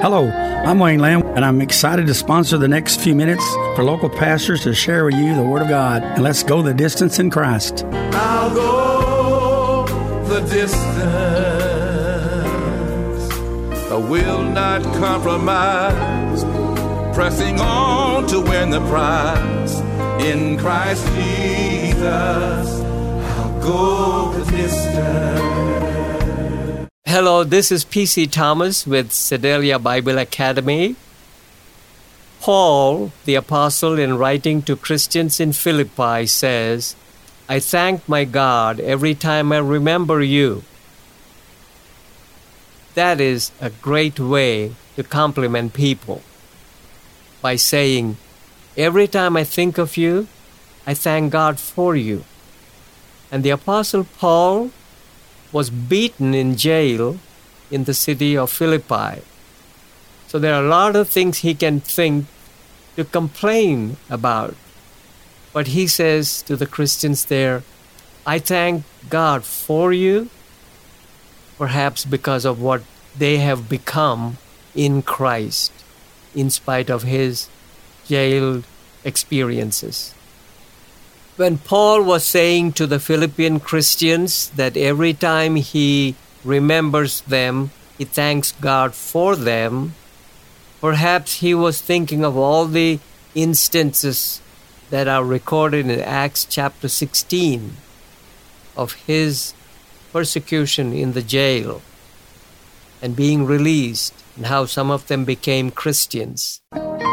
Hello, I'm Wayne Lamb, and I'm excited to sponsor the next few minutes for local pastors to share with you the Word of God. And let's go the distance in Christ. I'll go the distance. I will not compromise. Pressing on to win the prize. In Christ Jesus, I'll go the distance. Hello, this is P.C. Thomas with Sedalia Bible Academy. Paul, the apostle, in writing to Christians in Philippi says, I thank my God every time I remember you. That is a great way to compliment people by saying, every time I think of you, I thank God for you. And the apostle Paul was beaten in jail in the city of Philippi. So there are a lot of things he can think to complain about. But he says to the Christians there, I thank God for you, perhaps because of what they have become in Christ, in spite of his jail experiences. When Paul was saying to the Philippian Christians that every time he remembers them, he thanks God for them, perhaps he was thinking of all the instances that are recorded in Acts chapter 16 of his persecution in the jail and being released, and how some of them became Christians.